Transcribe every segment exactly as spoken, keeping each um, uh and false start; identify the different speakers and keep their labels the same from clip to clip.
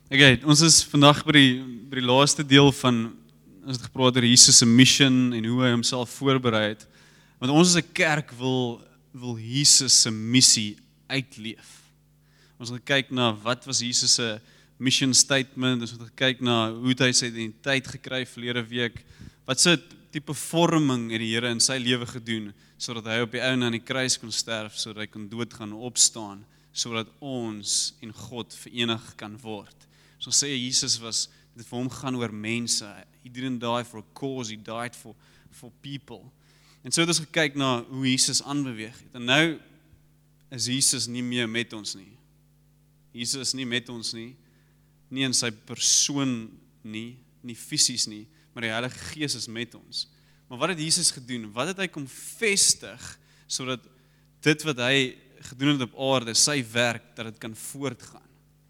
Speaker 1: Okay, ons is vandag by die, by die laaste deel van, ons het gepraat oor Jesus se mission en hoe hy homself voorberei het. Want ons as 'n kerk wil, wil Jesus se missie uitleef. Ons het gekyk na wat was Jesus se mission statement, ons het gekyk na hoe het hy sy identiteit gekry verlede week, wat se tipe vorming het die Here in sy lewe gedoen, sodat hy op die ou aan die kruis kon sterf, sodat hy kon doodgaan en opstaan, sodat ons en God verenig kan word. So sê Jesus was, dit vir hom gaan oor mense. He didn't die for a cause, he died for, for people. En so het ons gekyk na hoe Jesus aanbeweeg het. En nou is Jesus nie meer met ons nie. Jesus is nie met ons nie, nie in sy persoon nie, nie fisies nie, maar die Heilige Gees is met ons. Maar wat het Jesus gedoen? Wat het hy kom vestig, sodat dit wat hy gedoen het op aarde, sy werk, dat dit kan voortgaan?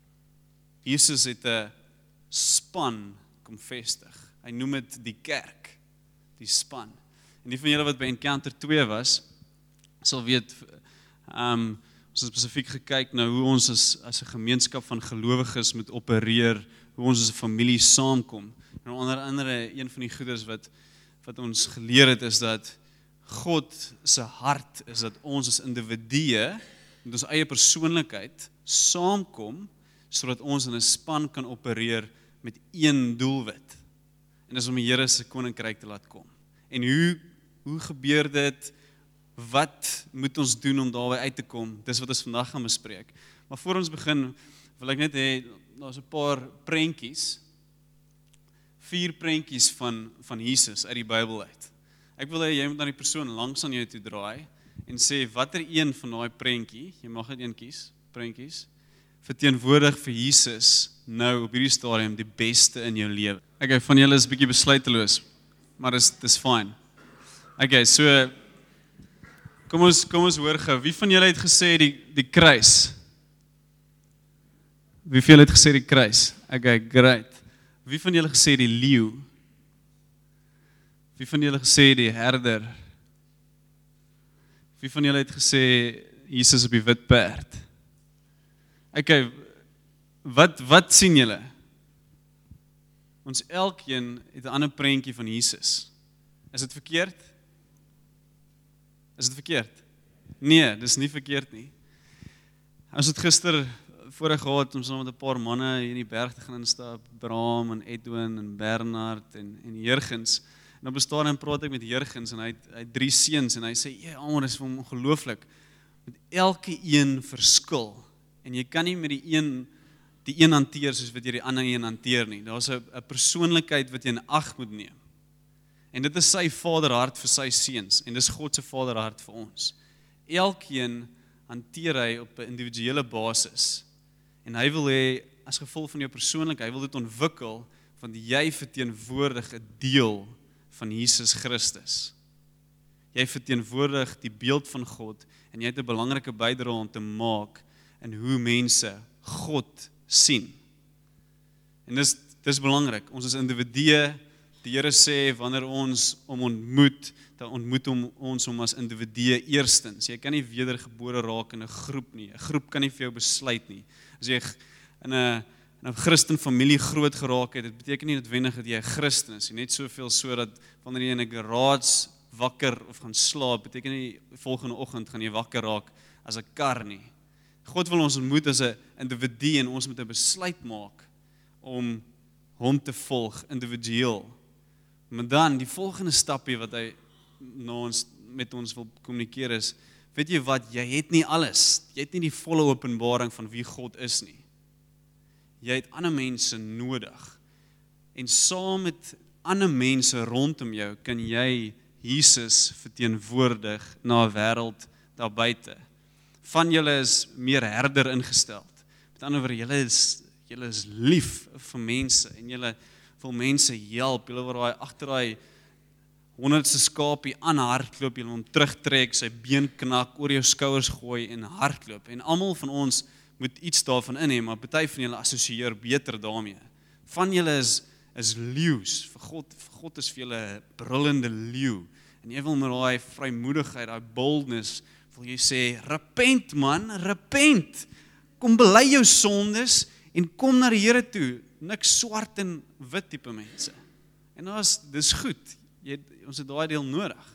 Speaker 1: Jesus het 'n span kom vestig. Hy noem dit die kerk, die span. En die van julle wat by Encounter twee was, sal weet, um, ons het spesifiek gekyk na hoe ons as, as 'n gemeenskap van gelowiges moet opereer, hoe ons as 'n familie saamkom. En onder andere, een van die goeders wat, wat ons geleer het, is dat God se hart is dat ons as individue, met ons eie persoonlikheid, saamkom, sodat ons in 'n span kan opereer met een doelwit. En dis om die Here se koninkryk te laat kom. En hoe, hoe gebeur dit? Wat moet ons doen om daarby uit te kom? Dis wat ons vandag gaan bespreek. Maar voor ons begin, wil ek net hê, daar's 'n paar prentjies, vier prentjies van, van Jesus uit die Bybel uit. Ek wil hê jy moet na die persoon langs aan jou toe draai en sê, watter een van daai prentjie, jy mag net een kies, prentjies, verteenwoordig vir Jesus nou op hierdie stadium die beste in jou lewe. Okay, van julle is 'n bietjie besluiteloos, maar dis dis fyn. Okay, so kom ons kom ons hoor gou. Wie van julle het gesê die die kruis? Wie van julle het gesê die kruis? Okay, great. Wie van julle gesê die leeu? Wie van julle gesê die herder? Wie van julle het gesê Jesus op die wit perd? Okay, wat, wat sien julle? Ons elkeen het 'n ander prentjie van Jesus. Is dit verkeerd? Is dit verkeerd? Nee, dis nie verkeerd nie. Ons het gister voorreg gehad om saam met 'n paar manne hier in die berg te gaan instap, Bram en Edwin en Bernard en, en Jurgens. En op 'n stadium praat ek met Jurgens en hy het, hy het drie seuns en hy sê, ja, almal is vir hom ongelooflik. Met elke een verskil. En jy kan nie met die een die een hanteer soos wat jy die ander een hanteer nie. Daar's 'n 'n persoonlikheid wat jy in ag moet neem. En dit is sy vaderhart vir sy seuns en dis God se vaderhart vir ons. Elkeen hanteer hy op 'n individuele basis. En hy wil hê as gevolg van jou persoonlikheid, hy wil dit ontwikkel want jy verteenwoordig 'n deel van Jesus Christus. Jy verteenwoordig die beeld van God en jy het 'n belangrike bydrae om te maak in hoe mense God sien. En dis dis belangrik. Ons is individue. Die Here sê wanneer ons hom ontmoet, dan ontmoet hom ons hom as individue eerstens. Jy kan nie wedergebore raak in 'n groep nie. 'n Groep kan nie vir jou besluit nie. As jy in 'n in 'n Christen familie groot geraak het, dit beteken nie noodwendig dat jy 'n Christen is. Net soveel so dat wanneer jy in 'n garage wakker of gaan slaap, beteken nie volgende oggend gaan jy wakker raak as 'n kar nie. God wil ons ontmoet as 'n individu en ons moet 'n besluit maak om hom te volg individueel. Maar dan die volgende stapie wat hy na ons met ons wil kommunikeer is, weet jy wat, jy het nie alles. Jy het nie die volle openbaring van wie God is nie. Jy het ander mense nodig. En saam met ander mense rondom jou kan jy Jesus verteenwoordig na 'n wêreld daar buite. Van julle is meer herder ingestel. Met ander woorde, julle is julle is lief vir mense en julle wil mense help. Julle wil daai agter daai honderdste skapie aan hardloop, julle hom terugtrek, sy been knak, oor jou skouers gooi en hardloop. En almal van ons moet iets daarvan inneem, maar party van julle assosieer beter daarmee. Van julle is is leeu's. Vir God, vir God is vir julle 'n brullende leeu. En jy wil met daai vrymoedigheid, daai boldness, wil jy sê, repent man, repent. Kom bely jou sondes en kom na die Here toe, niks swart en wit tipe mense. En dan is, dis goed, jy, ons het daai deel nodig.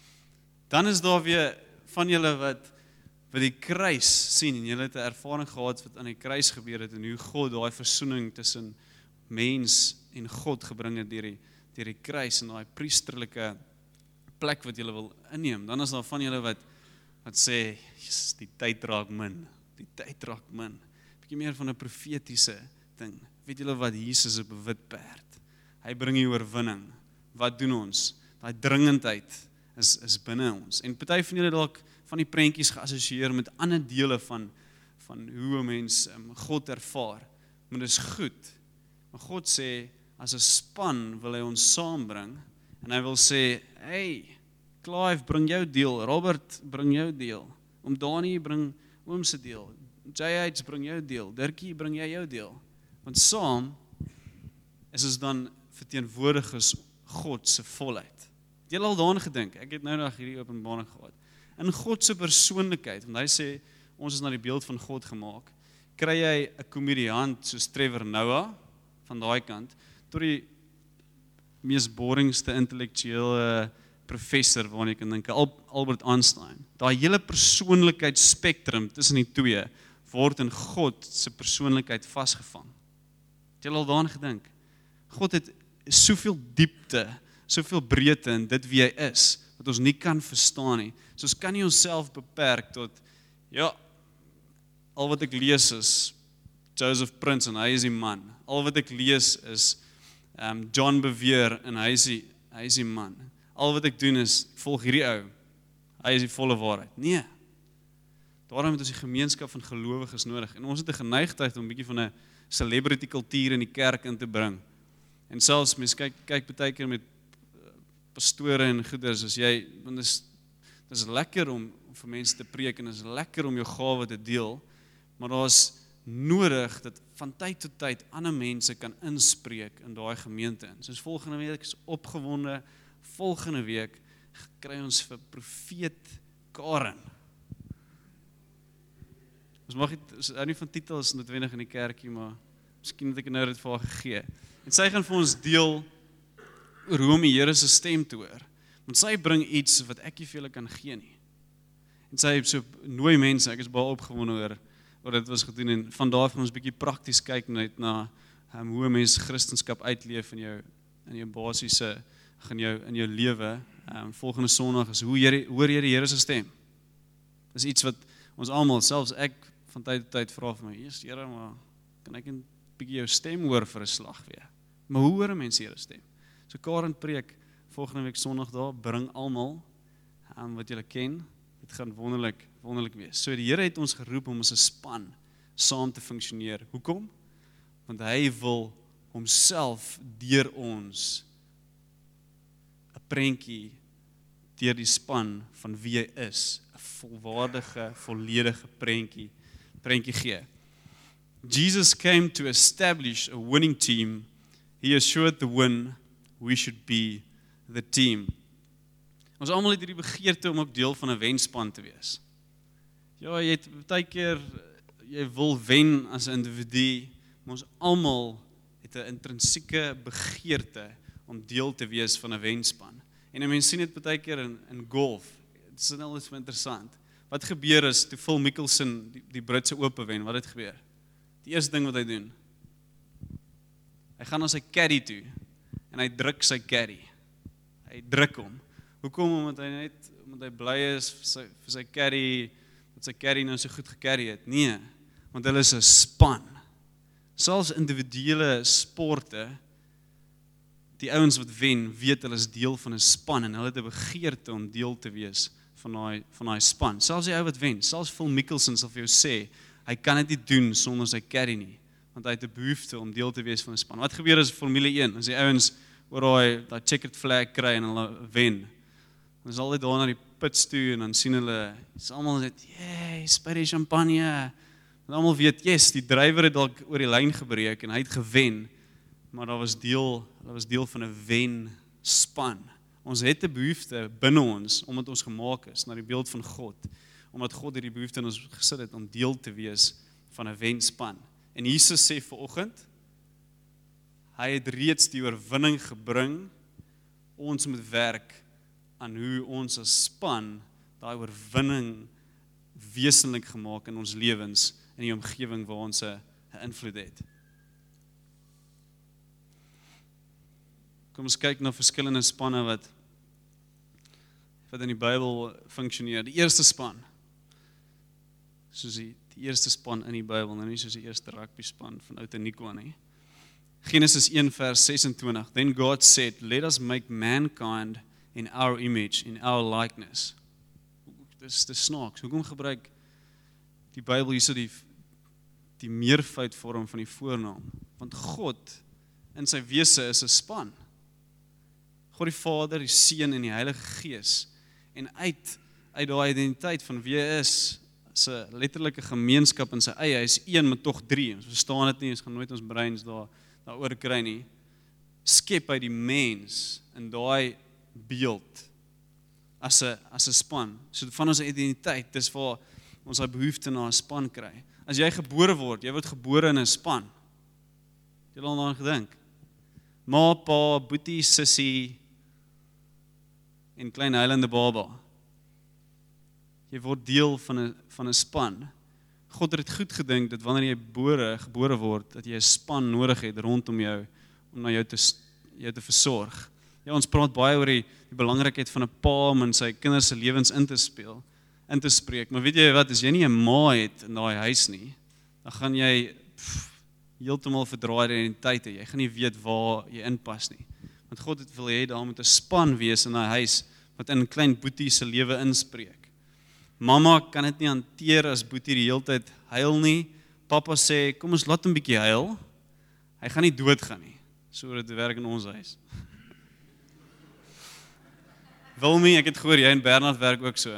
Speaker 1: Dan is daar weer van julle wat, wat die kruis sien, en julle het 'n ervaring gehad wat aan die kruis gebeur het, en hoe God daai versoening tussen mens en God gebring het deur die, deur die kruis, en daai priesterlike plek wat julle wil inneem. Dan is daar van julle wat, wat sê, yes, die tyd raak min, die tyd raak min, bietjie meer van 'n profetiese ding. Weet julle wat, Jesus is op 'n wit perd, hy bring die oorwinning. Wat doen ons? Daai dringendheid is, is binne ons, en party van julle dalk van die prentjies geassosieer met ander dele van, van hoe 'n mens um, God ervaar, maar dit is goed. Maar God sê, as 'n span wil hy ons saambring, en hy wil sê, hey, Clive, bring jou deel, Robert, bring jou deel, Oom Dani, bring oom se deel, J H, bring jou deel, Dirkie, bring jy jou deel, want saam is ons dan verteenwoordigers God se volheid. Het jy al daaraan gedink? Ek het nou nog hierdie openbaring gehad. In God se persoonlikheid, want hy sê, ons is na die beeld van God gemaak, kry jy 'n komediant soos Trevor Noah, van daai kant, tot die mees boringste intellektuele professor, waarna jy kan dink, Albert Einstein. Daai hele persoonlikheidsspektrum tussen die twee, word in God se persoonlikheid vasgevang. Het jy al daaraan gedink? God het soveel diepte, soveel breedte in dit wie hy is, wat ons nie kan verstaan nie. So ons kan nie onsself beperk tot, ja, al wat ek lees is Joseph Prince en hy is die man. Al wat ek lees is um, John Bevere en hy is die, hy is die man. Al wat ek doen is, volg hierdie ou, hy is die volle waarheid. Nee, daarom het ons die gemeenskap van gelowiges nodig, en ons het 'n geneigtheid om 'n bietjie van 'n celebrity kultuur in die kerk in te bring. En selfs, mens kyk, kyk baie keer met pastore en goeders, as jy, want dit is, dit is lekker om, om vir mense te preek, en dit is lekker om jou gawe te deel, maar daar is nodig dat van tyd tot tyd ander mense kan inspreek in daai gemeente in. Soos volgende week is opgewonde, volgende week kry ons vir profeet Karen. Ons mag nie, ons hou nie van titels noodwendig in die kerkie, maar miskien het ek nou dit vir haar gegee. En sy gaan vir ons deel oor hoe om die Here se stem te hoor. Want sy bring iets wat ek nie vir julle kan gee nie. En sy so nooi mense, ek is baie opgewonde oor wat dit was gedoen, en van daar van ons bietjie prakties kyk net na um, hoe 'n mens Christendom uitleef in jou in jou basiese in jou in jou lewe. Um, volgende Sondag is hoe jy hoor jy die Here se stem. Dis iets wat ons almal, selfs ek van tyd tot tyd vra vir my, "Jesus Here, maar kan ek 'n bietjie jou stem hoor vir 'n slag weer?" Maar hoe hoor 'n mens die Here stem? So Karen preek volgende week Sondag daar, bring almal um, wat julle ken. Dit gaan wonderlik, wonderlik wees. So die Here het ons geroep om as 'n span saam te funksioneer. Hoekom? Want hy wil homself deur ons 'n prentjie deur die span van wie hy is, 'n volwaardige, volledige prentjie, prentjie gee. Jesus came to establish a winning team. He assured the win, we should be the team. Ons almal het hierdie begeerte om ook deel van 'n wenspan te wees. Ja, jy het baie keer, jy wil wen as 'n individu, maar ons almal het 'n intrinsieke begeerte om deel te wees van 'n wenspan. En 'n mens sien dit baie keer in, in golf. Dit is nou iets interessant. Wat gebeur is, toe Phil Mickelson die, die Britse Ope wen, wat het gebeur? Die eerste ding wat hy doen, hy gaan na sy caddy toe, en hy druk sy caddy. Hy druk hom. Hoekom? Omdat hy net, omdat hy bly is vir sy, vir sy caddy, dat sy caddy nou so goed gecarry het. Nee, want hulle is 'n span. Selfs individuele sporte, die ouens wat wen, weet hulle is deel van 'n span, en hulle het 'n begeerte om deel te wees van daai van daai span. Selfs die ou wat wen, selfs Phil Mickelson sal vir jou sê, hy kan dit nie doen sonder sy caddy nie, want hy het 'n behoefte om deel te wees van 'n span. Wat gebeur as Formule een, as die ouens oor daai daai checkered flag kry en hulle wen? Dan is altyd daar na die pits toe, en dan sien hulle, is almal net, "Yay, spuit die champagne." En almal weet, yes, die drywer het dalk oor die lyn gebreek en hy het gewen, maar daar was deel, daar was deel van 'n wenspan. Ons het 'n behoefte binne ons, omdat ons gemaak is na die beeld van God, omdat God hierdie behoefte in ons gesit het om deel te wees van 'n wenspan. En Jesus sê vanoggend, hy het reeds die oorwinning gebring, ons moet werk aan hoe ons as span daai oorwinning wesenlik gemaak in ons lewens, in die omgewing waar ons 'n invloed het. Kom ons kyk na verskillende spanne wat wat in die Bybel funksioneer. Die eerste span, soos die, die eerste span in die Bybel, nou nie soos die eerste rugby span van Oud en Nikwa nie. Genesis one vers sesentwintig. Then God said, let us make mankind in our image, in our likeness. Dis dis snaaks. Hoekom gebruik die Bybel hierso die die meervoudvorm van die voornaam? Want God in sy wese is 'n span. God die Vader, die Seun en die Heilige Gees. En uit uit daai identiteit van wie hy is, is 'n letterlike gemeenskap in sy eie. Hy is een, maar tog drie. Ons verstaan dit nie, ons gaan nooit ons breins daar daaroor kry nie. Skep hy die mens in daai beeld as 'n as 'n span. So van ons identiteit, dis waar ons daai behoefte na 'n span kry. As jy gebore word, jy word gebore in 'n span. Jy het al daaraan gedink. Ma, pa, boetie, sussie en klein huilende baba. Jy word deel van 'n van 'n span. God het dit goed gedink dat wanneer jy gebore, gebore word, dat jy 'n span nodig het rondom jou om na jou te jou te versorg. Ja, ons praat baie oor die, die belangrikheid van 'n pa om in sy kinders se lewens in te speel, in te spreek. Maar weet jy wat, as jy nie 'n ma het in daai huis nie, dan gaan jy pff, heeltemal verdraaide identiteite. Jy gaan nie weet waar jy inpas nie. Want God het wil hê daar moet 'n span wees in daai huis wat in klein Boetie se lewe inspreek. Mamma kan dit nie hanteer as Boetie die hele tyd huil nie. Papa sê, kom ons laat hom bietjie huil. Hy gaan nie doodgaan nie. So dit werk in ons huis. Wilmie, ek het gehoor jy en Bernard werk ook so.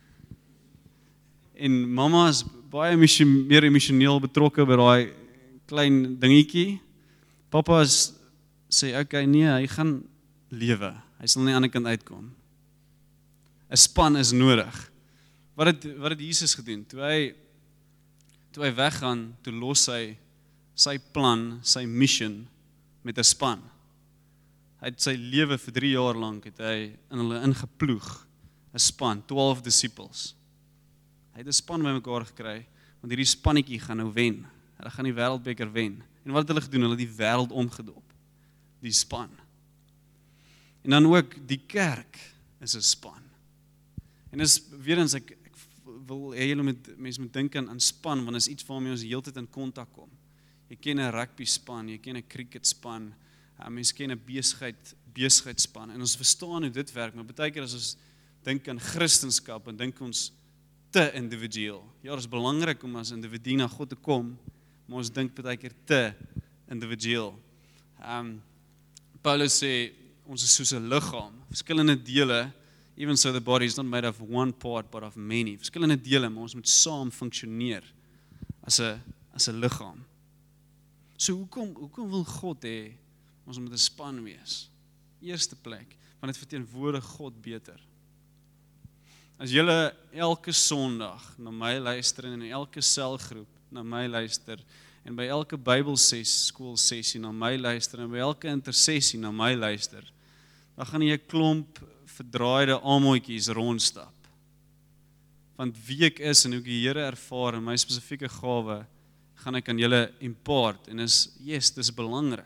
Speaker 1: En mamma is baie meer emosioneel betrokke by daai klein dingetjie. Papa is, sê, okay, nee, hy gaan lewe. Hy sal nie aan die ander kant uitkom. 'n Span is nodig. Wat het, wat het Jesus gedoen? Toe hy, toe hy weggaan, toe los hy sy plan, sy mission met 'n span. Hy het sy lewe vir drie jaar lank, het hy in hulle ingeploeg, 'n span, twaalf disciples. Hy het 'n span bymekaar gekry, want hierdie spannetjie gaan nou wen. Hulle gaan die wêreldbeker wen. En wat het hulle gedoen? Hulle het die wêreld omgedoop. Die span. En dan ook die kerk is 'n span. En dis weer eens ek, ek wil hê julle met mense moet dink aan, aan span, want is iets waarmee ons heeltyd in kontak kom. Jy ken 'n rugby span, jy ken 'n cricket span, mense ken 'n besigheid besigheidsspan en ons verstaan hoe dit werk, maar baie keer as ons dink aan Christendom en dink ons te individueel. Ja, dit is belangrik om as individu na God te kom, maar ons dink baie keer te individueel. Um, Paulus sê ons is soos 'n liggaam, verskillende dele. Even so the body is not made of one part but of many. Verskillende dele, maar ons moet saam funksioneer as 'n as 'n liggaam. So hoekom hoekom wil God hê ons moet 'n span wees? Eerste plek, want dit verteenwoordig God beter. As julle elke Sondag na my luister en in elke selgroep na my luister en by elke Bybelses skoolsessie na my luister en by elke intersessie na my luister, dan gaan jy 'n klomp verdraaide aamoetjies rondstap. Want wie ek is en hoe ek die Here ervaar in my spesifieke gawe, gaan ek aan julle impart en is, yes, dis belangrik.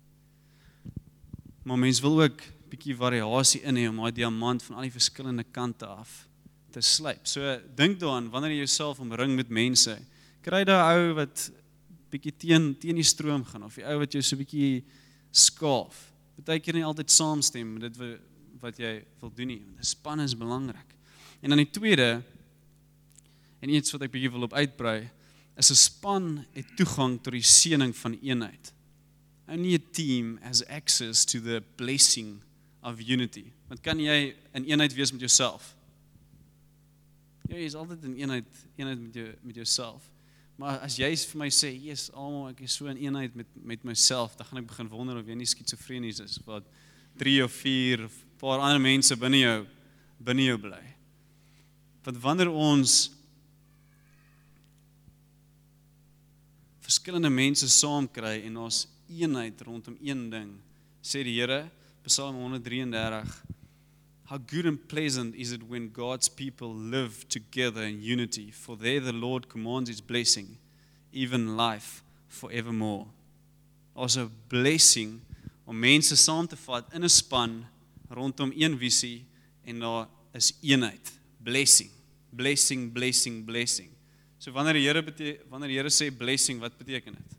Speaker 1: Maar mens wil ook bietjie variasie in hê om daai diamant van al die verskillende kante af te slyp. So dink daaraan wanneer jy jouself omring met mense, kry daai ou wat bietjie teen teen die stroom gaan of die ou wat jou so bietjie skaaf. Partykeer nie altyd saamstem met dit wat jy wil doen nie. 'n Span is belangrik. En dan die tweede en iets wat ek bietjie wil op uitbrei, is 'n span het toegang tot die seëning van eenheid. Only a team has access to the blessing of unity. Want kan jy in eenheid wees met jouself? Ja, jy is altyd in eenheid, eenheid met jou met jouself. Maar as jy vir my sê, "Jesus, almal ek is so in eenheid met met myself," dan gaan ek begin wonder of jy nie skizofrenies is, wat drie of vier of 'n paar ander mense binne jou binne jou bly. Want wanneer ons verskillende mense saam kry en ons eenheid rondom een ding, sê die Here, Psalm honderd drie en dertig, how good and pleasant is it when God's people live together in unity, for there the Lord commands his blessing, even life forevermore. Ons 'n blessing om mense saam te vat in 'n span rondom een visie en daar is eenheid. Blessing, blessing, blessing, blessing. So wanneer die Here bete- wanneer die Here sê blessing, wat beteken dit?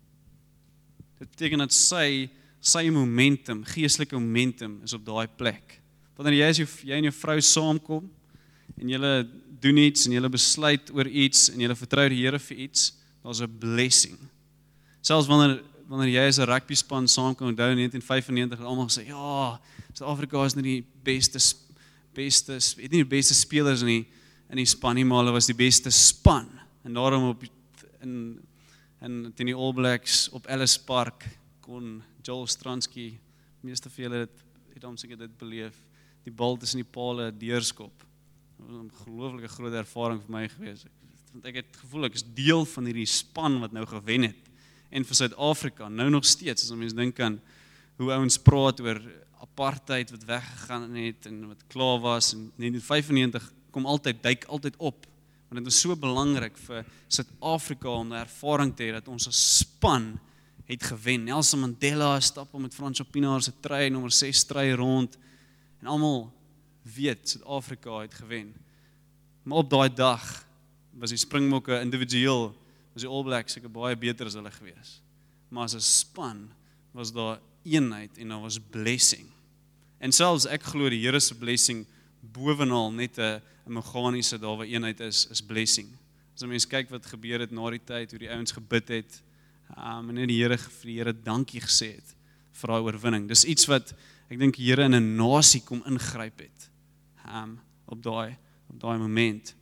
Speaker 1: Dit beteken dat sy sy momentum, geestelike momentum is op daai plek. Wanneer jy as jou, jy en jou vrou saamkom en julle doen iets en julle besluit oor iets en julle vertrou die Here vir iets, daar's 'n blessing. Selfs wanneer wanneer jy as 'n rugby span saamkom, onthou in negentien vyfennegentig het almal gesê, ja, Suid-Afrika is nie die beste beste, het nie die beste spelers in die in die span nie, maar hulle was die beste span. En daarom op in in teen die All Blacks op Ellis Park kon Joel Stransky, meeste van julle het het hom seker dit beleef, die bal tussen die pale deurskop. Dit was 'n ongelooflike groot ervaring vir my gewees. Want ek het gevoel ek is deel van hierdie span wat nou gewen het. En vir Suid-Afrika, nou nog steeds, as mense dink aan hoe ouens praat oor apartheid wat weggegaan het en wat klaar was, en negentien vyfennegentig kom altyd, duik altyd op, want dit is so belangrik vir Suid-Afrika om die ervaring te hê dat ons as span het gewen. Nelson Mandela stap om met Francois Pienaar se trui, nommer ses trui rond, en almal weet Suid-Afrika het gewen. Maar op daai dag was die Springbokke individueel, was die All Blacks seker baie beter as hulle gewees. Maar as 'n span was daar eenheid en daar was blessing. En selfs ek glo die Here se blessing bovenal net 'n meganiese daar waar eenheid is, is blessing. As 'n mens kyk wat gebeur het na die tyd, hoe die ouens gebid het, um, en net die Here vir die Here dankie gesê het vir daai oorwinning. Dis iets wat ek dink die Here in 'n nasie kom ingryp het, um, op daai op daai moment.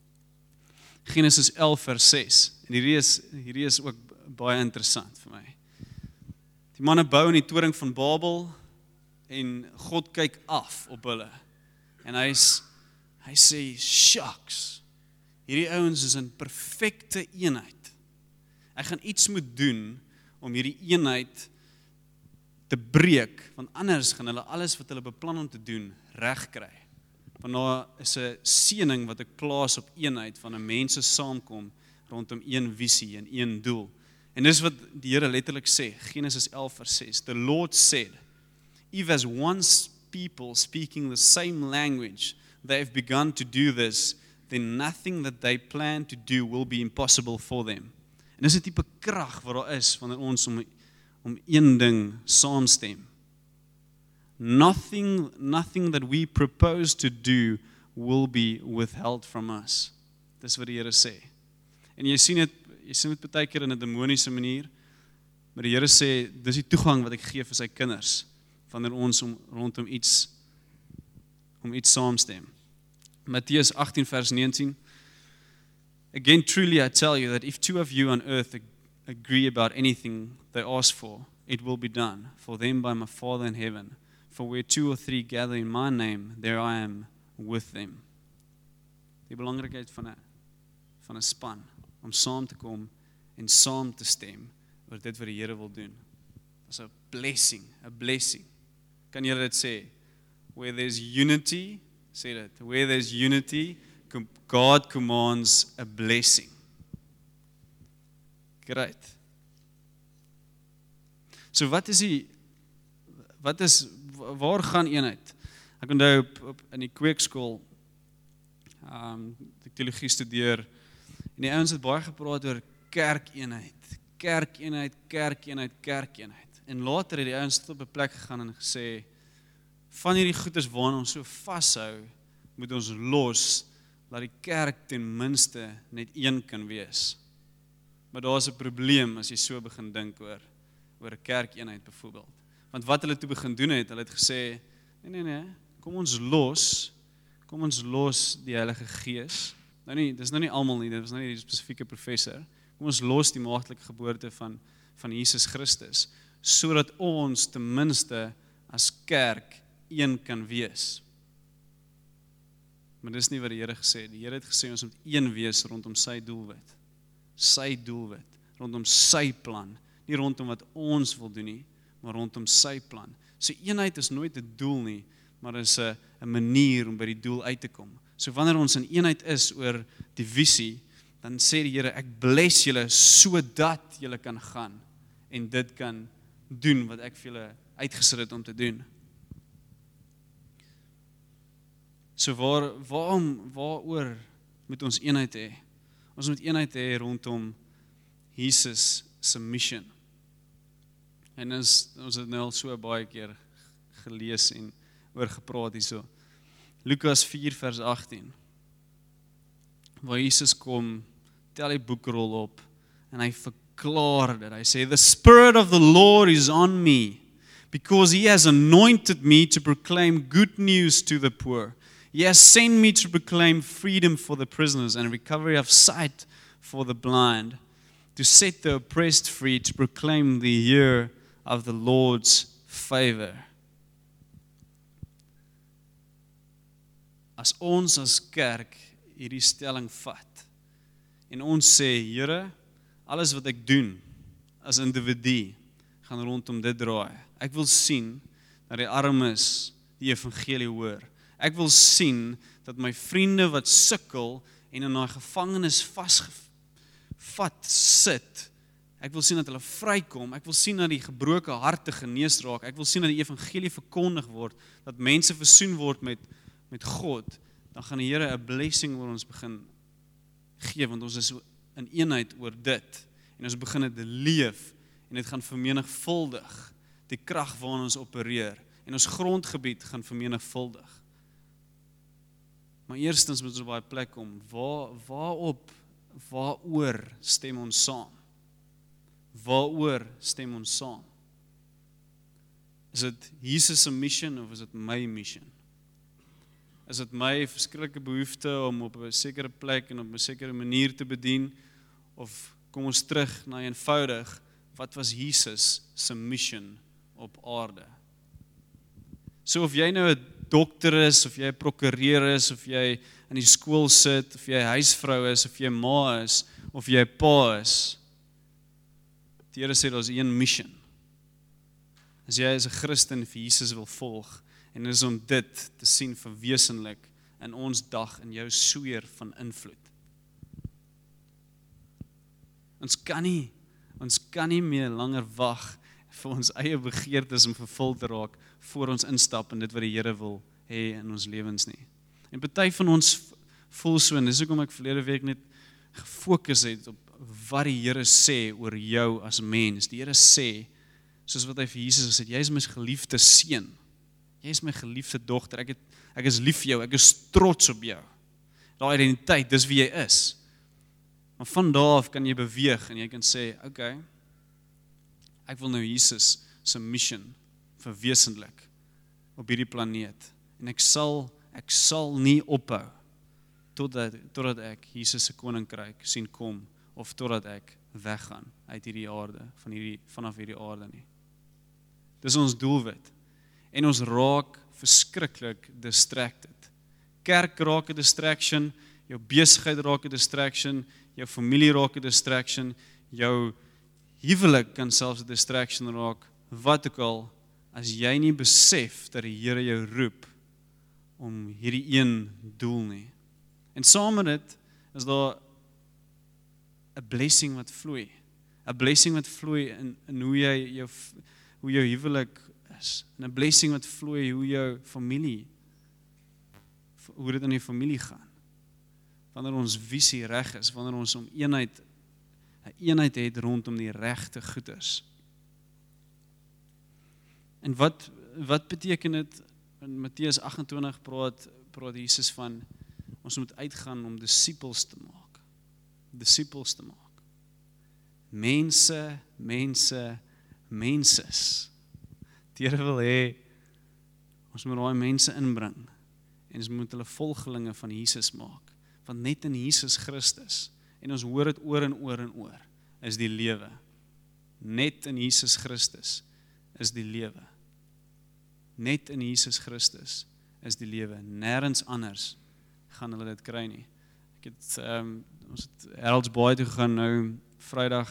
Speaker 1: Genesis elf vers ses. En hierdie is hierdie is ook baie interessant vir my. Die manne bou in die toring van Babel en God kyk af op hulle. En hy is hy sê, "Shucks. Hierdie ouens is in perfekte eenheid. Ek gaan iets moet doen om hierdie eenheid te breek, want anders gaan hulle alles wat hulle beplan om te doen regkry." Want daar is 'n seëning wat ek plaas op eenheid van 'n mense saamkom rondom een visie en een doel. En dis wat die Here letterlik sê, Genesis elf vers ses. The Lord said, "If as one people speaking the same language, they have begun to do this, then nothing that they plan to do will be impossible for them." En dis 'n tipe krag wat daar is wanneer ons om om een ding saamstem. Nothing, nothing that we propose to do will be withheld from us. Dis wat die Here sê. En jy sien dit, jy sien dit baie keer in 'n demoniese manier, maar die Here sê, dis die toegang wat ek gee vir sy kinders, wanneer ons om, rondom iets, om iets saamstem. Matteus agttien vers negentien. Again, truly I tell you that if two of you on earth agree about anything they ask for, it will be done for them by my Father in heaven. For where two or three gather in my name, there I am with them. Die belangrikheid van 'n van 'n span om saam te kom en saam te stem oor dit wat die Here wil doen. Dis 'n blessing, 'n blessing. Kan julle dit sê? Where there's unity, sê dit. Where there's unity, God commands a blessing. Great. So wat is die wat is waar gaan eenheid? Ek onthou op, op in die kweekskool, ehm um, ek teologie studeer en die ouens het baie gepraat oor kerkeenheid, kerkeenheid, kerkeenheid, kerkeenheid. En later het die ouens tot op 'n plek gegaan en gesê van hierdie goeders waaraan ons so vashou, moet ons los, laat die kerk ten minste net een kan wees. Maar daar is 'n probleem as jy so begin dink oor oor 'n kerkeenheid byvoorbeeld. Want wat hulle toe begin doen het, hulle het gesê, nee nee nee, kom ons los, kom ons los die Heilige Gees. Nou nie, dis nou nie almal nie, dit was nou nie die spesifieke professor. Kom ons los die maagdelike geboorte van van Jesus Christus, sodat ons ten minste as kerk een kan wees. Maar dis nie wat die Here gesê het. Die Here het gesê ons moet een wees rondom sy doelwit. Sy doelwit, rondom sy plan, nie rondom wat ons wil doen nie, maar rondom sy plan. So eenheid is nooit 'n doel nie, maar is 'n 'n manier om by die doel uit te kom. So wanneer ons in eenheid is oor die visie, dan sê die Here, ek bless julle sodat julle kan gaan en dit kan doen wat ek vir julle uitgesit het om te doen. So waar waarom waaroor moet ons eenheid hê? Ons moet eenheid hê rondom Jesus se mission. En ons ons het nou al so baie keer gelees en oor gepraat hierso. Lukas vier vers agttien. Waar Jesus kom, tel die boekrol op en hy verklaar dit. Hy sê, "The Spirit of the Lord is on me, because he has anointed me to proclaim good news to the poor. He has sent me to proclaim freedom for the prisoners and recovery of sight for the blind, to set the oppressed free, to proclaim the year of the Lord's favor." As ons as kerk hierdie stelling vat en ons sê, Here, alles wat ek doen as individu gaan rondom dit draai. Ek wil sien dat die armes die evangelie hoor. Ek wil sien dat my vriende wat sukkel en in daai gevangenis vasgevat sit, ek wil sien dat hulle vrykom, ek wil sien dat die gebroke harte genees raak, ek wil sien dat die evangelie verkondig word, dat mense versoen word met, met God, dan gaan die Here 'n blessing oor ons begin gee, want ons is in eenheid oor dit, en ons begin dit leef, en dit gaan vermenigvuldig, die krag waarin ons opereer, en ons grondgebied gaan vermenigvuldig. Maar eerstens moet ons op daai plek kom, waar, waarop, waaroor stem ons saam? Waaroor stem ons saam? Is dit Jesus se mission of is dit my mission? Is dit my verskriklike behoefte om op 'n sekere plek en op 'n sekere manier te bedien, of kom ons terug na eenvoudig, wat was Jesus se mission op aarde? So of jy nou 'n dokter is, of jy 'n prokureur is, of jy in die skool sit, of jy 'n huisvrou is, of jy 'n ma is, of jy 'n pa is, die Here sê daar's een mission. As jy as 'n Christen vir Jesus wil volg, en is om dit te sien verwesenlik in ons dag, in jou sweer van invloed. Ons kan nie, ons kan nie meer langer wag vir ons eie begeertes om vervul te raak, voor ons instap in dit wat die Here wil hê in ons lewens nie. En party van ons voel so, en dis hoekom ek verlede week net gefokus het op wat die Here sê oor jou as mens. Die Here sê, soos wat hy vir Jesus gesê het, jy is my geliefde seun. Jy is my geliefde dogter, ek, het, ek is lief vir jou, ek is trots op jou. Daai identiteit, dis wie jy is. Maar van daar af kan jy beweeg en jy kan sê, okay, ek wil nou Jesus se mission verwesenlik op hierdie planeet. En ek sal, ek sal nie ophou totdat, totdat ek Jesus se koninkryk sien kom, of totdat ek weggaan uit hierdie aarde, van hierdie, vanaf hierdie aarde nie. Dis ons doelwit. En ons raak verskriklik distracted. Kerk raak 'n distraction, jou besigheid raak 'n distraction, jou familie raak 'n distraction, jou huwelik kan selfs 'n distraction raak, wat ook al, as jy nie besef dat die Here jou roep om hierdie een doel nie. En saam met dit is daar 'n blessing wat vloei. 'n Blessing wat vloei in, in hoe jy jou, hoe jou huwelik is. En 'n blessing wat vloei hoe jou familie, hoe dit in die familie gaan. Wanneer ons visie reg is, wanneer ons om eenheid, 'n eenheid het rondom die regte goeders. En wat wat beteken dit? In Matteus agt en twintig praat praat Jesus van ons moet uitgaan om disippels te maak. Disippels te maak. Mense, mense, menses. Die Here wil hê ons moet daai mense inbring en ons moet hulle volgelinge van Jesus maak. Want net in Jesus Christus, en ons hoor dit oor en oor en oor, is die lewe. Net in Jesus Christus is die lewe. Net in Jesus Christus is die lewe. Nêrens anders gaan hulle dit kry nie. Ek het um, ons het Harold's Baai toe gegaan nou Vrydag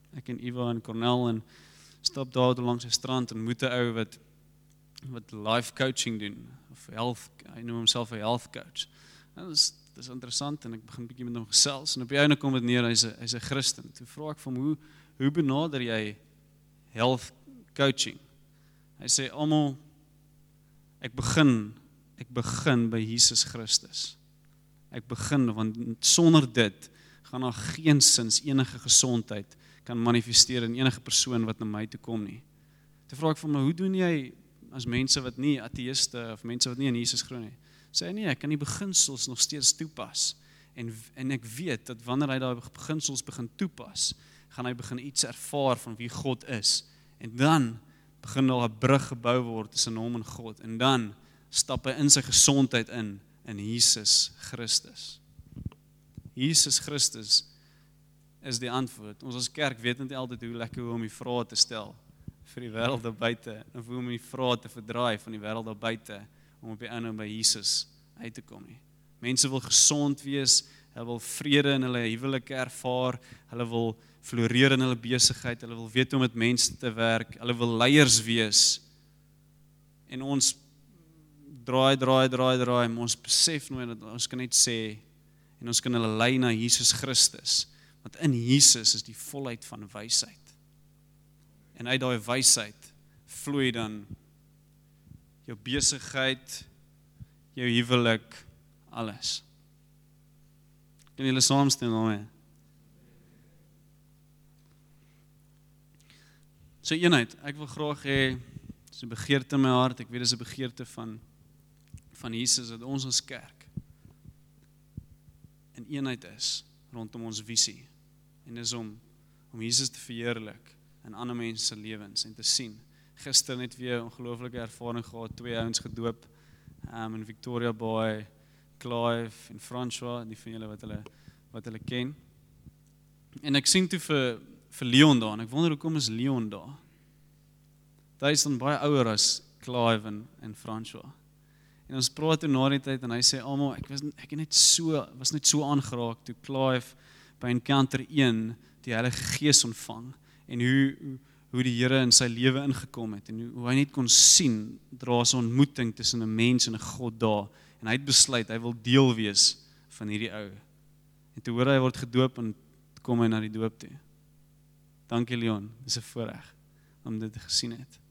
Speaker 1: ek en Eva en Cornel en stap daar langs die strand en moet 'n ou wat wat life coaching doen of health, hy noem homself 'n health coach. En dit is dit is interessant en ek begin bietjie met hom gesels en op die einde kom dit neer hy's 'n hy's 'n Christen. Toe vra ek vir hom hoe hoe benader jy health coaching? Hy sê almal ek begin ek begin by Jesus Christus. Ek begin want sonder dit gaan daar geensins enige gesondheid kan manifesteer in enige persoon wat na my toe kom nie. Toe vra ek vir hom, hoe doen jy as mense wat nie ateïste of mense wat nie in Jesus glo nie? Sê hy nee, ek kan die beginsels nog steeds toepas. En en ek weet dat wanneer hy daai beginsels begin toepas, gaan hy begin iets ervaar van wie God is. En dan begin daar 'n brug gebou word tussen hom en God. En dan stap hy in sy gesondheid in in Jesus Christus. Jesus Christus is die antwoord. Ons as kerk weet net altyd hoe lekker hoe om die vrae te stel vir die wêreld daar buite, of hoe om die vrae te verdraai van die wêreld daar buite, om op die einde by Jesus uit te kom nie. Mense wil gesond wees, hulle wil vrede in hulle huwelike ervaar, hulle wil floreer in hulle besigheid, hulle wil weet hoe om met mense te werk, hulle wil leiers wees. En ons draai, draai, draai, draai, maar ons besef nooit dat ons kan net sê, en ons kan hulle lei na Jesus Christus, want in Jesus is die volheid van wysheid. En uit daai wysheid vloei dan jou besigheid, jou huwelik, alles. Kan julle saamstem daarmee? So eenheid, ek wil graag hê, dis 'n begeerte in my hart, ek weet dis 'n begeerte van van Jesus, dat ons as kerk in eenheid is rondom ons visie. En dis om om Jesus te verheerlik in ander mense se lewens en te sien. Gister net weer 'n ongelooflike ervaring gehad, twee ouens gedoop um, in Victoria Bay, Clive en François, die van julle wat hulle wat hulle ken. En ek sien toe vir vir Leon daar en ek wonder hoekom is Leon daar? Hy is dan baie ouer as Clive en en François. En ons praat toe na die tyd en hy sê almal ek was ek net so was net so aangeraak toe Clive by Encounter een die Heilige Gees ontvang en hoe hoe, hoe die Here in sy lewe ingekom het en hoe, hoe hy net kon sien daar's 'n ontmoeting tussen 'n mens en 'n God daar en hy het besluit hy wil deel wees van hierdie ou. En toe hoor hy word gedoop en kom hy na die doop toe. Dankie Leon, dis 'n voorreg om dit gesien het.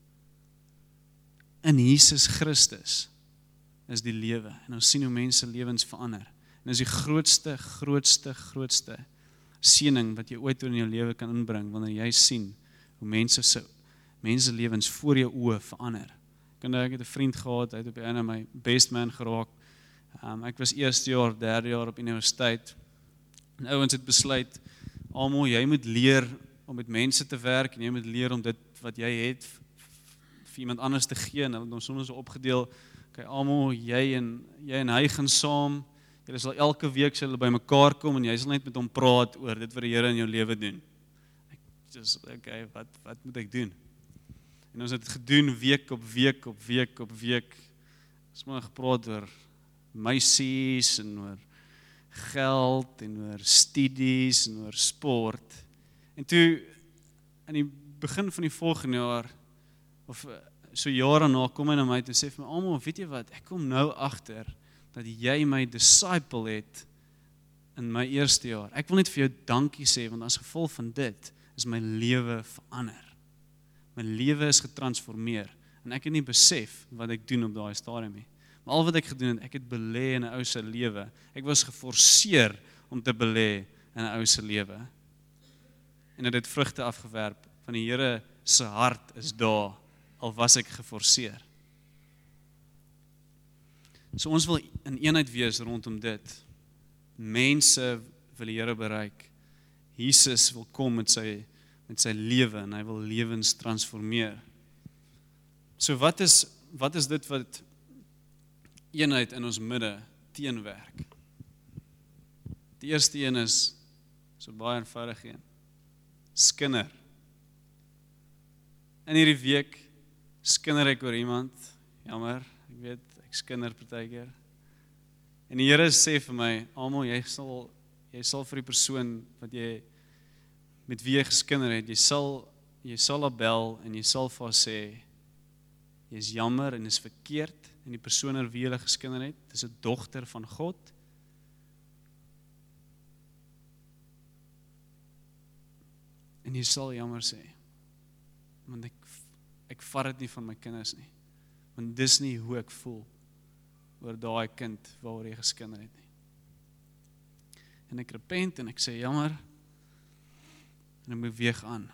Speaker 1: In Jesus Christus is die lewe en ons sien hoe mense lewens verander. En is die grootste, grootste, grootste seëning wat jy ooit in jou lewe kan inbring wanneer jy sien hoe mense se mense lewens voor jou oë verander. Ek het 'n vriend gehad, hy het op die einde my best man geraak. Um, ek was eerste jaar, derde jaar op universiteit. En ouens het besluit, almal jy moet leer om met mense te werk en jy moet leer om dit wat jy het vir iemand anders te gee. En hulle het ons soms so opgedeel, okay, almal jy en jy en hy gaan saam. Julle sal elke week sal hulle by mekaar kom en jy sal net met hom praat oor dit wat die Here in jou lewe doen. Ek just okay, wat wat moet ek doen? En ons het dit gedoen week op week op week op week. Ons het maar gepraat oor meisies en oor geld en oor studies en oor sport. En toe in die begin van die volgende jaar of so jare na kom hy na my toe sê vir my almal, weet jy wat, ek kom nou agter dat jy my disciple het in my eerste jaar. Ek wil net vir jou dankie sê want as gevolg van dit is my lewe verander. My lewe is getransformeer en ek het nie besef wat ek doen op daai stadium nie. Maar al wat ek gedoen het, ek het belê in 'n ou se lewe. Ek was geforseer om te belê in 'n ou se lewe. En dit het vrugte afgewerp van die Here se hart is daar, al was ek geforseer. So ons wil in eenheid wees rondom dit. Mense wil die Here bereik. Jesus wil kom met sy met sy lewe en hy wil lewens transformeer. So wat is wat is dit wat eenheid in ons midde teenwerk? Die eerste een is so baie eenvoudig een. Skinder. In hierdie week skinder ek oor iemand. Jammer, ek weet ek skinder partykeer. En die Here sê vir my, almal jy sal jy sal vir die persoon wat jy met wie jy geskinder het, jy sal jy sal haar bel en jy sal vir haar sê, jy is jammer en is verkeerd en die persoon oor wie jy geskinder het, dis 'n dogter van God. En jy sal jammer sê, want ek, ek vat dit nie van my kinders nie, want dis nie hoe ek voel oor daai kind waaroor jy geskinder het nie. En ek repent en ek sê jammer, en ek beweeg aan.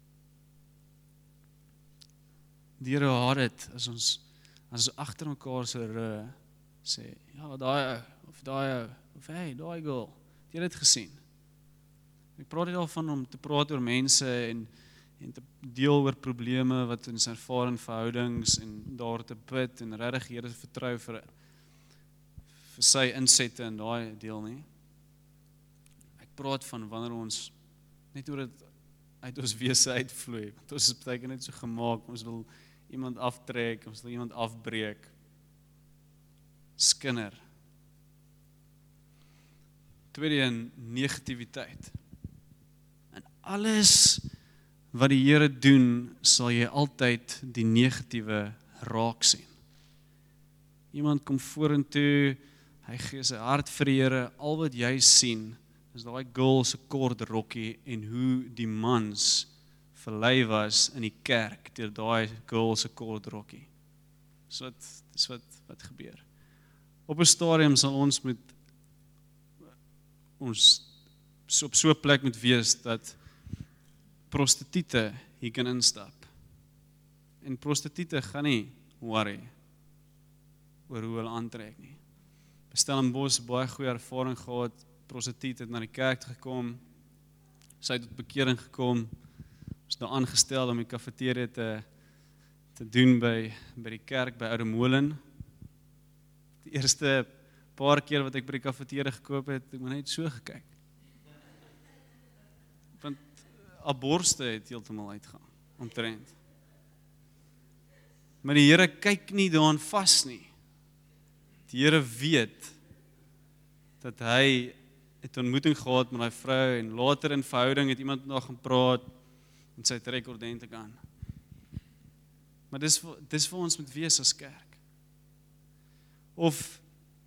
Speaker 1: Die Here haat dit, as ons, as ons agter mekaar so ru, sê, ja, daai ou, of daai ou, of hey, daai girl, jy het dit gesien. Ek praat nie daarvan om te praat oor mense en, en te deel oor probleme wat ons ervaar in verhoudings en daar te bid en regtig Here vertrou vir, vir sy insette in daai deel nie. Ek praat van wanneer ons net oor dit uit ons wese uitvloei, want ons is baie keer net so gemaak, ons wil iemand aftrek, ons wil iemand afbreek. Skinder. Tweede een, negativiteit. En alles wat die Here doen, sal jy altyd die negatiewe raak sien. Iemand kom vorentoe, hy gee sy hart vir die Here, al wat jy sien, is daai girl se kort rokkie en hoe die mans verlei was in die kerk deur daai girl se kort rokkie. Dis wat dis wat wat gebeur. Op 'n stadium sal ons met ons so op so 'n plek moet wees dat prostituie hier kan instap. En prostituie gaan nie worry oor hoe hulle aantrek nie. By Stellenbosch baie goeie ervaring gehad. Prostituut het na die kerk gekom, sy het tot bekering gekom, is daar aangestel om die kafeteria te, te doen by, by die kerk, by Oude Molen. Die eerste paar keer wat ek by die kafeteria gekoop het, ek maar net so gekyk. Want haar borste het heeltemal uitgaan, omtrent. Maar die Here kyk nie daaraan vas nie. Die Here weet dat hy het 'n ontmoeting gehad met daai vrou en later in verhouding het iemand nog gaan praat en sy trek ordentlik aan. Maar dis dis vir ons moet wees as kerk. Of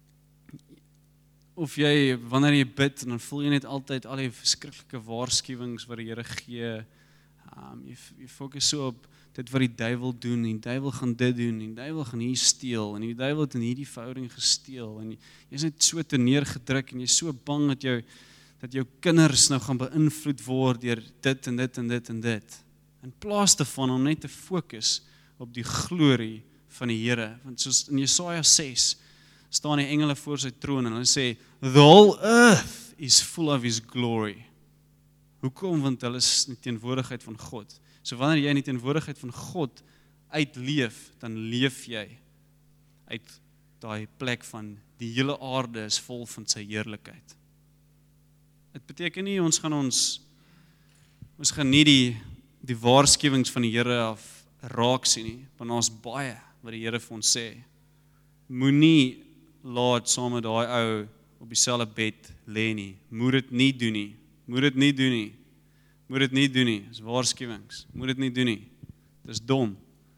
Speaker 1: of jy wanneer jy bid dan voel jy net altyd al die verskriklike waarskuwings wat die Here gee. Um, jy, jy fokus so op dit wat die duiwel doen, en die duiwel gaan dit doen, en die duiwel gaan hier steel, en die duiwel het in hierdie verhouding gesteel, en jy, jy is net so te neergedruk, en jy is so bang dat jou, dat jou kinders nou gaan beïnvloed word deur dit en dit en dit en dit. In plaas daarvan om net te fokus op die glorie van die Here, want soos in Jesaja ses, staan die engele voor sy troon, en hulle sê, the whole earth is full of his glory. Hoekom? Want hulle is in die teenwoordigheid van God. So wanneer jy in die teenwoordigheid van God uitleef, dan leef jy uit daai plek van die hele aarde is vol van sy heerlikheid. Dit beteken nie ons gaan ons ons gaan nie die die waarskuwings van die Here af raak sien nie, want ons baie wat die Here vir ons sê. Moenie laat saam met daai ou op dieselfde bed lê nie. Moet dit nie doen nie. Moet dit nie doen nie. Moet dit nie doen nie. Dis waarskuwings. Moet dit nie doen nie. Dis dom.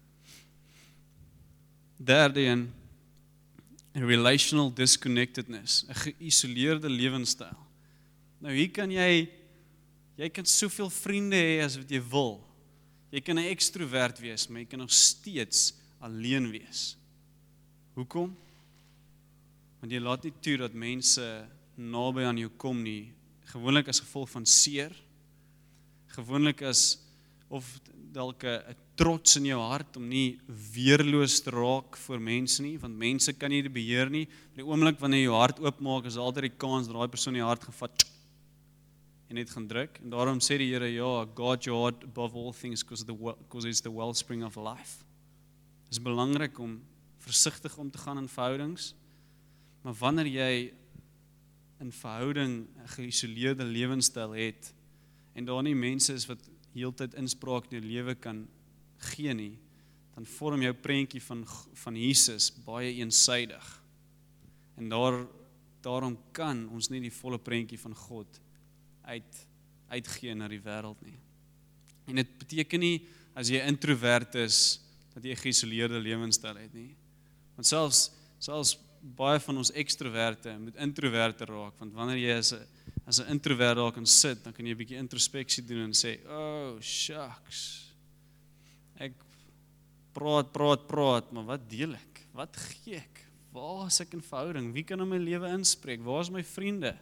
Speaker 1: Derde een, relational disconnectedness, 'n geïsoleerde lewenstyl. Nou hier kan jy jy kan soveel vriende hê as wat jy wil. Jy kan 'n ekstrovert wees, maar jy kan nog steeds alleen wees. Hoekom? Want jy laat nie toe dat mense naby aan jou kom nie, gewoonlik as gevolg van seer, gewoonlik as of dalk 'n trots in jou hart om nie weerloos te raak vir mense nie, want mense kan nie dit beheer nie. Op die oomblik wanneer jy jou hart oopmaak, is altyd die kans dat daai persoon jou hart gevat en net gaan druk. En daarom sê die Here, ja, guard your heart above all things because the because it's the wellspring of life. Dit is belangrik om versigtig om te gaan in verhoudings, maar wanneer jy in verhouding 'n geïsoleerde lewenstyl het en daar nie mense is wat heeltyd inspraak in jou lewe kan gee nie, dan vorm jou prentjie van van Jesus baie eensydig. En daar daarom kan ons nie die volle prentjie van God uit uitgee na die wêreld nie. En dit beteken nie, as jy introvert is, dat jy 'n geïsoleerde lewenstyl het nie. Want selfs, selfs baie van ons ekstroverte moet introverte raak, want wanneer jy as 'n as 'n introvert daar kan sit, dan kan jy 'n bietjie introspeksie doen en sê, oh, shucks, ek praat, praat, praat, maar wat deel ek? Wat gee ek? Waar is ek in verhouding? Wie kan in my lewe inspreek? Waar is my vriende?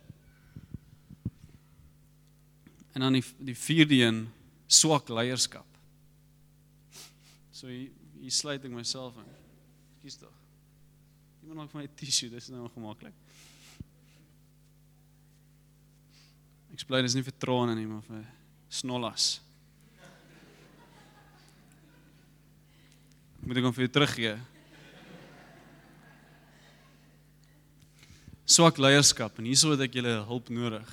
Speaker 1: En dan die, die vierde een, swak leierskap. So hier, hier sluit ek myself in. Kies toch. Iemand maak vir my 'n tissue, dit is nou ongemaklik. Ek splei, dit is nie vir trane nie, maar vir snollas. Moet ek hom vir jou teruggee? Swak leierskap, en hierso het ek julle hulp nodig.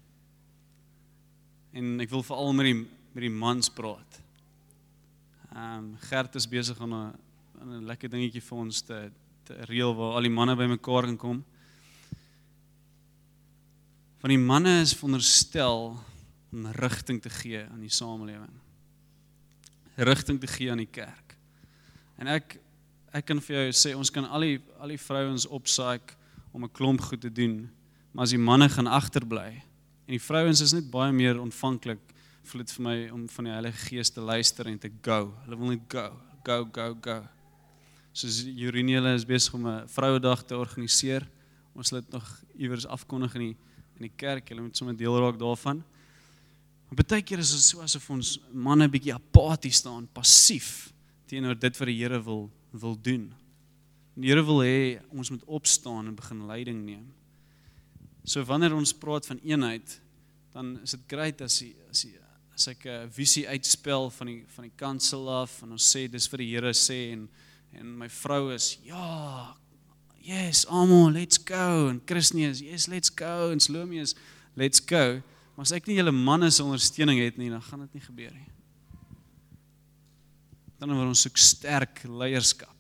Speaker 1: En ek wil veral met die, met die mans praat. Um, Gert is besig aan 'n, aan 'n lekker dingetjie vir ons te, te reël, waar al die manne by mekaar kan kom. Van die manne is veronderstel om rigting te gee aan die samelewing. Rigting te gee aan die kerk. En ek, ek kan vir jou sê, ons kan al die, al die vrouens opsaak om 'n klomp goed te doen, maar as die manne gaan agterbly, en die vrouens is net baie meer ontvanklik, voel dit vir my, om van die Heilige Gees te luister en te go. Hulle wil net go, go, go, go. Soos Jurinie is besig om 'n vrouedag te organiseer, ons sal dit nog iewers afkondig in die, in die kerk, hulle moet sommer deel raak daarvan. Maar baie keer is dit so asof ons manne bietjie apaties staan, passief, teenoor dit wat die Here wil, wil doen. En die Here wil hê, ons moet opstaan en begin leiding neem. So wanneer ons praat van eenheid, dan is dit great as, die, as, die, as ek 'n visie uitspel van die, van die kansel af, en ons sê, dis vir die Here sê, en, en my vrou is, ja, yes, almal, let's go, en Christine is, yes, let's go, en Salome is, let's go, maar as ek nie julle manne se ondersteuning het nie, dan gaan dit nie gebeur nie. Dan word ons soek sterk leierskap.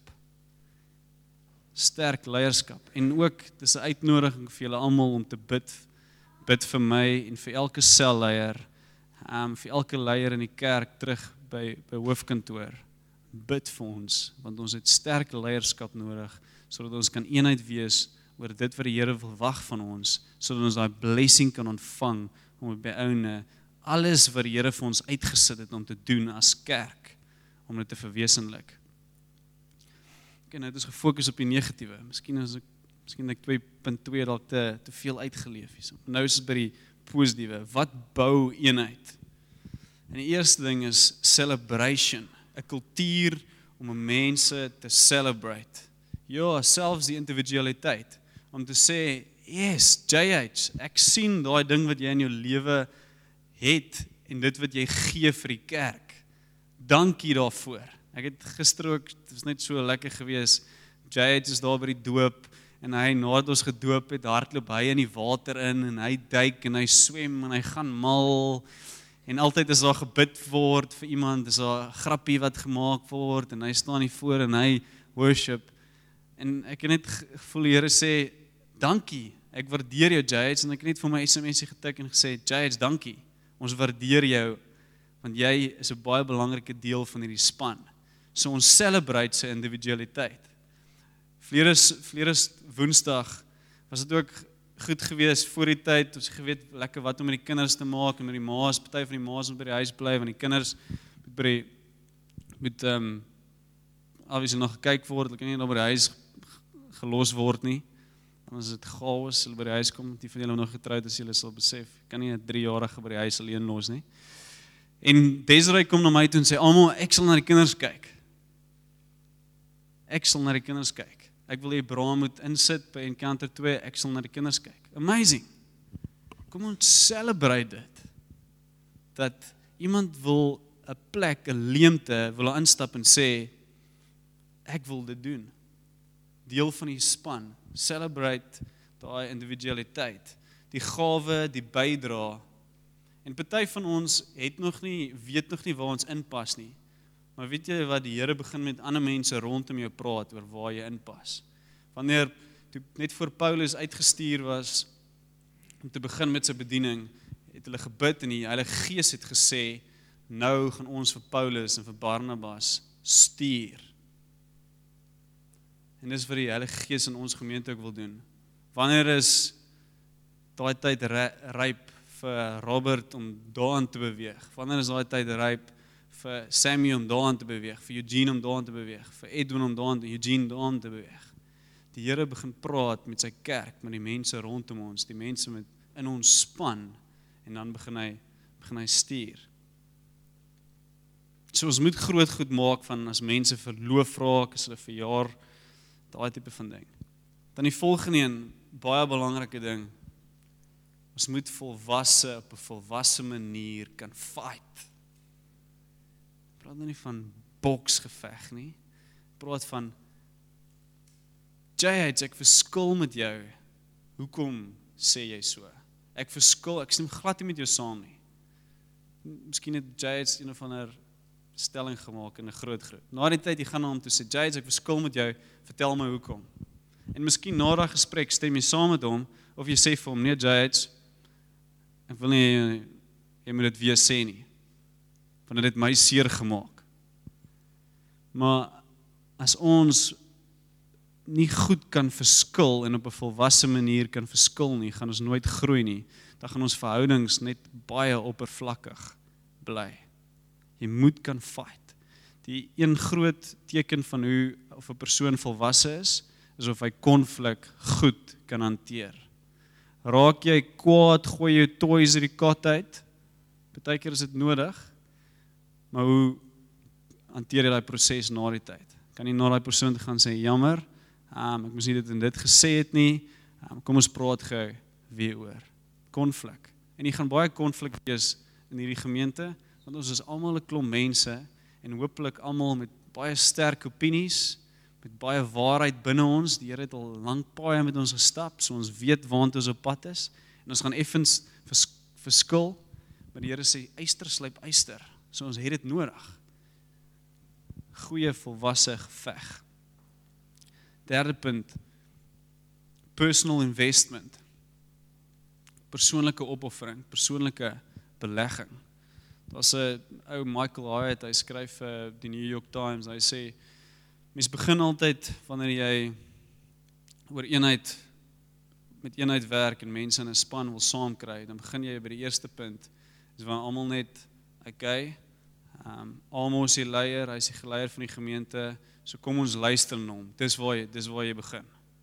Speaker 1: Sterk leierskap. En ook, dis 'n uitnodiging vir julle almal om te bid, bid vir my en vir elke selleier, um, vir elke leier in die kerk terug by, by hoofkantoor. Bid vir ons, want ons het sterk leierskap nodig, sodat ons kan eenheid wees oor dit wat die Here wil wag van ons, sodat ons daai blessing kan ontvang, om by ouene, alles wat die Here vir ons uitgesit het om te doen as kerk, om dit te verwesenlik. Ok, nou het ons gefokus op die negatiewe. Miskien is ek, miskien ek twee punt twee dalk te, te veel uitgeleef is. Nou is dit by die positiewe. Wat bou eenheid? En die eerste ding is celebration. 'n Kultuur om mense te celebrate. Ja, selfs die individualiteit. Om te sê, yes, J H, ek sien daai ding wat jy in jou lewe het, en dit wat jy gee vir die kerk. Dankie daarvoor. Ek het gister ook, dit was net so lekker gewees, J H is daar by die doop, en hy, nadat ons gedoop het, hardloop hy in die water in, en hy duik, en hy swem, en hy gaan mal, en altyd is daar gebid word vir iemand, is daar 'n grappie wat gemaak word, en hy staan hier voor, en hy worship, en ek het net gevoel die Here sê, dankie, ek waardeer jou J H, en ek het net vir my S M S getik en gesê, J H, dankie, ons waardeer jou, want jy is 'n baie belangrike deel van hierdie span. So ons celebrate sy individualiteit. Vlere vlere Woensdag was dit ook goed gewees voor die tyd, ons het geweet lekker wat om met die kinders te maak, en met die ma's, party van die ma's moet by die huis bly, want die kinders moet by die, moet, um, obviously nog gekyk word, hulle kan nie nog by die huis gelos word nie, en as dit chaos, hulle by die huis kom, die van julle nog getrouwd is, julle sal besef, kan nie 'n driejarige by die huis alleen los nie. En Desiree kom na my toe en sê, almal, ek sal na die kinders kyk. Ek sal na die kinders kyk. Ek wil hê Abraham moet insit by Encounter twee, ek sal na die kinders kyk. Amazing. Kom ons celebrate dit. Dat iemand wil 'n plek, 'n leemte, wil instap en sê, ek wil dit doen. Deel van die span. Celebrate daai individualiteit. Die gawe, die bydra. En party van ons het nog nie, weet nog nie waar ons inpas nie. Maar weet jy wat, die Here begin met ander mense rondom jou praat oor waar jy inpas. Wanneer, toe net voor Paulus uitgestuur was, om te begin met sy bediening, het hulle gebid en die Heilige Gees het gesê, nou gaan ons vir Paulus en vir Barnabas stuur. En dis wat die Heilige Gees in ons gemeente ook wil doen. Wanneer is daai tyd ryp vir Robert om daaraan te beweeg? Wanneer is daai tyd ryp vir Sammy om daaraan te beweeg, vir Eugene om daaraan te beweeg, vir Edwin om daaraan te Eugene daaraan te beweeg? Die Here begin praat met sy kerk, met die mense rondom ons, die mense met in ons span, en dan begin hy begin hy stuur. So ons moet groot goed maak van as mense verloof raak, as hulle verjaar, daai tipe van ding. Dan die volgende een, baie belangrike ding, ons moet volwasse op 'n volwasse manier kan fight. Ek praat nou nie van boksgeveg nie. Ek praat van J H, ek verskil met jou. Hoekom sê jy so? Ek verskil, ek stem glad nie met jou saam nie. Miskien het J H een of ander stelling gemaak in 'n groot groep. Na die tyd, jy gaan na hom toe sê, J H, ek verskil met jou, vertel my hoekom. En miskien na daai gesprek stem jy saam met hom, of jy sê vir hom, nee J H, ek wil nie, jy moet dit weer sê nie, want dit het my seer gemaak. Maar as ons nie goed kan verskil en op 'n volwasse manier kan verskil nie, gaan ons nooit groei nie. Dan gaan ons verhoudings net baie oppervlakkig bly. Jy moet kan fight. Die een groot teken van hoe of 'n persoon volwasse is, is of hy konflik goed kan hanteer. Raak jy kwaad, gooi jou toys uit die kot uit, partykeer is dit nodig, maar hoe hanteer jy daai proses na die tyd? Kan jy na daai persoon te gaan sê, jammer, um, ek moes nie dit en dit gesê het nie, um, kom ons praat gou weer oor. Konflik. En jy gaan baie konflik wees in hierdie gemeente, want ons is almal 'n klomp mense, en hopelik almal met baie sterk opinies, met baie waarheid binne ons. Die Here het al lank paaie met ons gestap, so ons weet waant ons op pad is, en ons gaan effens vers, verskil, maar die Here sê, yster slyp yster, so ons het dit nodig. Goeie volwasse geveg. Derde punt, personal investment. Persoonlike opoffering, persoonlike belegging. Daar's 'n ou Michael Hyatt, hy skryf vir die New York Times, hy sê, mens begin altyd wanneer jy oor eenheid, met eenheid werk en mense in 'n span wil saamkry, dan begin jy by die eerste punt, is waar almal net, okay, um, almal is die leier, hy is die geleier van die gemeente, so kom ons luister na hom, dis waar jy, dis waar jy begin.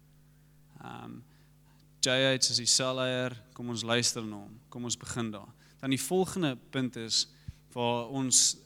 Speaker 1: Um, J H is die selleier, kom ons luister na hom, kom ons begin daar. Dan die volgende punt is, waar ons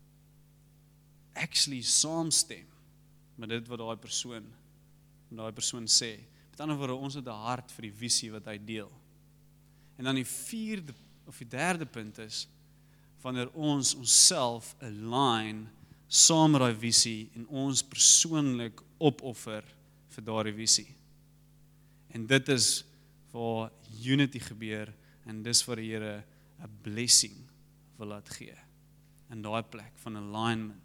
Speaker 1: actually saamstem met dit wat daai persoon, daai persoon sê. Met ander woorde, ons het 'n hart vir die visie wat hy deel. En dan die vierde, of die derde punt is, wanneer ons onsself align saam met daai visie en ons persoonlik opoffer vir daardie visie. En dit is waar unity gebeur, en dis waar die Here 'n blessing wil laat gee, in daai plek van alignment.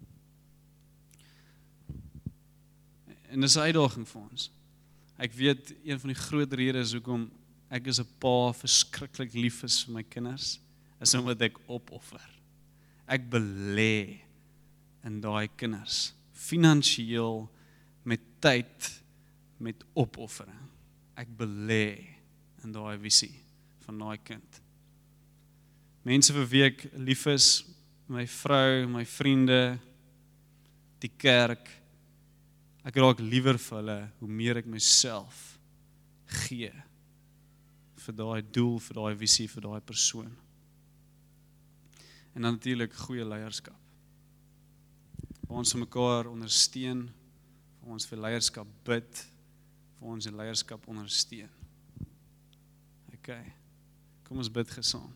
Speaker 1: En dis 'n uitdaging vir ons. Ek weet, een van die groot redes hoekom ek as 'n pa verskriklik lief is vir my kinders, is omdat ek opoffer. Ek belê in daai kinders, finansiëel, met tyd, met opoffering. Ek belê in daai visie van daai kind. Mense vir wie ek lief is, my vrou, my vriende, die kerk, ek raak liewer vir hulle, hoe meer ek myself gee, vir daai doel, vir daai visie, vir daai persoon. En dan natuurlik goeie leierskap. Waar ons mekaar ondersteun, waar ons vir leierskap bid, waar ons die leierskap ondersteun. OK, kom ons bid gesaam.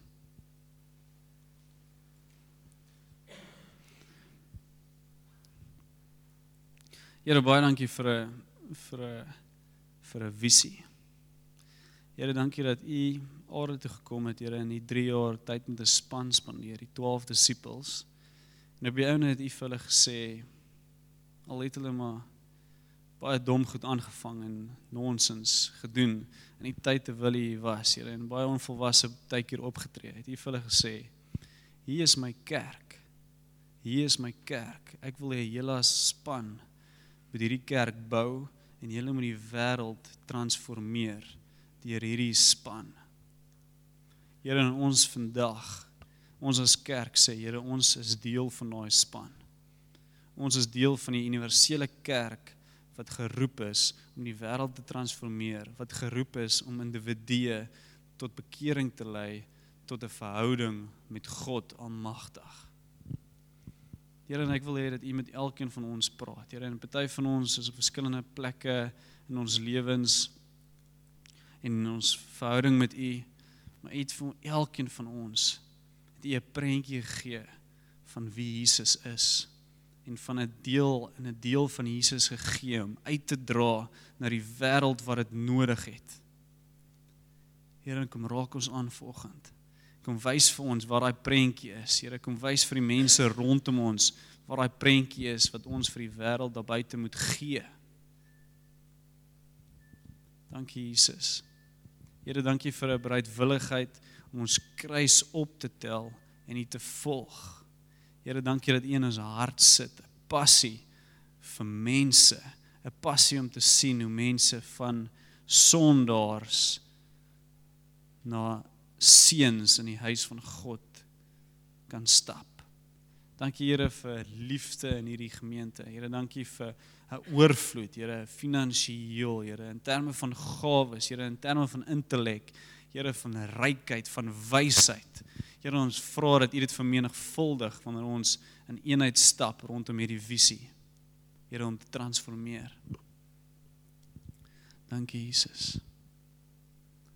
Speaker 1: Here, baie dankie vir 'n vir 'n vir 'n visie. Here, dankie dat U aarde toe gekom het, Here, in die drie jaar tyd met 'n span spandeer, die twaalf disippels. En op die ouene het U vir hulle gesê, al het hulle maar baie dom goed aangevang en nonsens gedoen in die tyd terwyl hy hier was, Here, en baie onvolwasse partykeer opgetree het. Hy het vir hulle gesê, hier is my kerk, hier is my kerk, ek wil hê julle as span moet hierdie kerk bou, en julle moet die wêreld transformeer deur hierdie span. Here, en ons vandag, ons as kerk sê, Here, ons is deel van daai span. Ons is deel van die universele kerk wat geroep is om die wêreld te transformeer, wat geroep is om individue tot bekering te lei, tot 'n verhouding met God Almagtig. Here, en ek wil hê dat U met elkeen van ons praat. Here, en party van ons is op verskillende plekke in ons lewens en in ons verhouding met U, maar U het vir elkeen van ons het U 'n prentjie gegee van wie Jesus is en van 'n deel en 'n deel van Jesus gegee om uit te dra na die wêreld wat dit nodig het. Here, kom raak ons aan vanoggend. Kom wys vir ons waar daai prentjie is. Here, kom wys vir die mense rondom ons waar daai prentjie is wat ons vir die wêreld daar buite moet gee. Dankie Jesus. Here, dankie vir 'n bereidwilligheid om ons kruis op te tel en U te volg. Here, dankie dat U in ons hart sit, 'n passie vir mense, 'n passie om te sien hoe mense van sondaars na seuns in die huis van God kan stap. Dankie Here vir liefde in hierdie gemeente. Here, dankie vir 'n oorvloed, Here, finansiëel, Here, in terme van gawes, Here, in terme van intellek, Here, van rykheid, van wysheid. Here, ons vra dat U dit vermenigvuldig wanneer ons in eenheid stap rondom hierdie visie. Here, om te transformeer. Dankie Jesus.